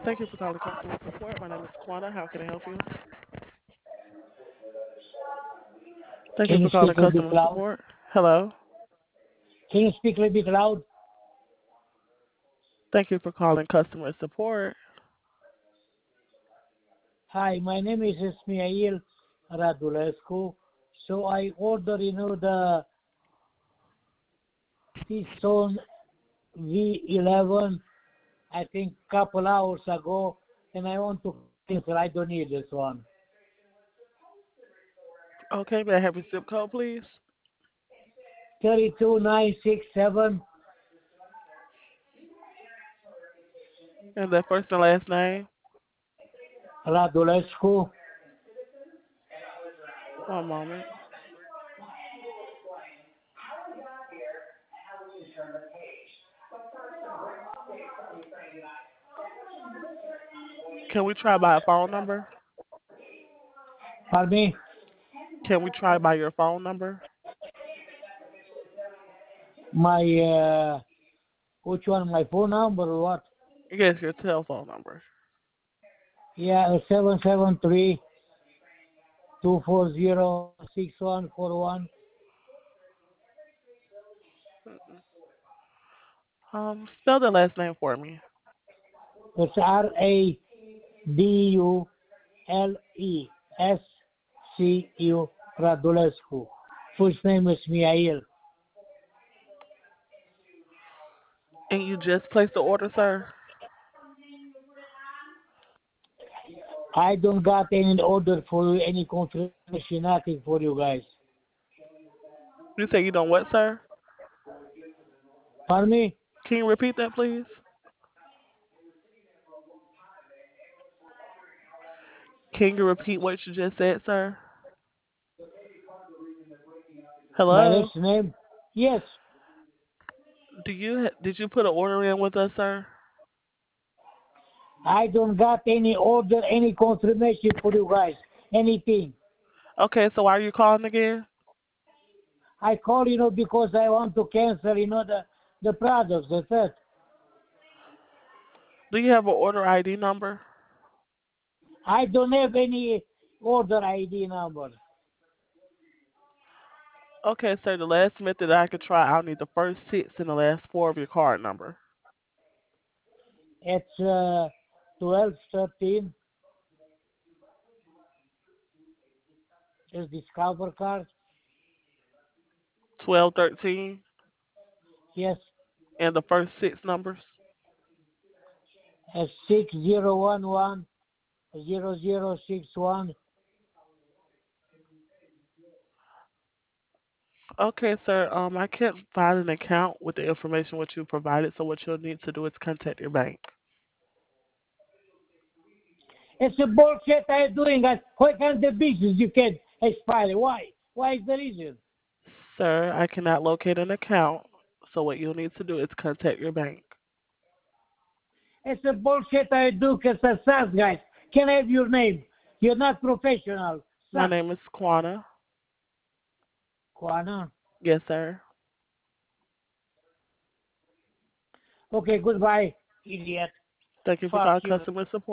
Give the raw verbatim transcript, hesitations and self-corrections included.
Thank you for calling customer support. My name is Quanta. How can I help you? Thank you Can you for calling speak a little bit customer loud? support. Hello. Can you speak a little bit loud? Thank you for calling customer support. Hi, my name is Ismail Radulescu. So I order, you know, the T-Stone V eleven, I think couple hours ago, and I want to cancel. I don't need this one. Okay, may I have your zip code, please? thirty-two nine six seven, And the first and last name. Radulescu. One moment. Can we try by a phone number? Pardon me? Can we try by your phone number? My, uh, which one? My phone number or what? Yes, your telephone number. Yeah, seven seven three two four zero six one four one. Um, spell the last name for me. It's R A D U L E S C U Radulescu. First name is Mihail. And you just placed the order, sir? I don't got any order for you, any confirmation, nothing for you guys. You say you don't what, sir? Pardon me? Can you repeat that, please? Can you repeat what you just said, sir? My Hello? last name? Yes. Do you did you put an order in with us, sir? I don't got any order, any confirmation for you guys, anything. Okay, so why are you calling again? I call, you know, because I want to cancel, you know, the, the products, that's it. Do you have an order I D number? I don't have any order I D number. Okay, sir, the last method I could try, I'll need the first six and the last four of your card number. It's uh, twelve thirteen. Is Discover card? Twelve thirteen Yes. and the first six numbers. It's six zero one one zero zero six one. Okay, sir. Um, I can't find an account with the information what you provided, so what you'll need to do is contact your bank. It's a bullshit I'm doing. That. Why can't the business you can expire? Why? Why is the reason? Sir, I cannot locate an account, so what you'll need to do is contact your bank. It's a bullshit I do because it sucks, guys. Can I have your name? You're not professional. My Sucks. name is Quana. Kwana. Yes, sir. Okay, goodbye, idiot. Thank you for Fuck calling you. customer support.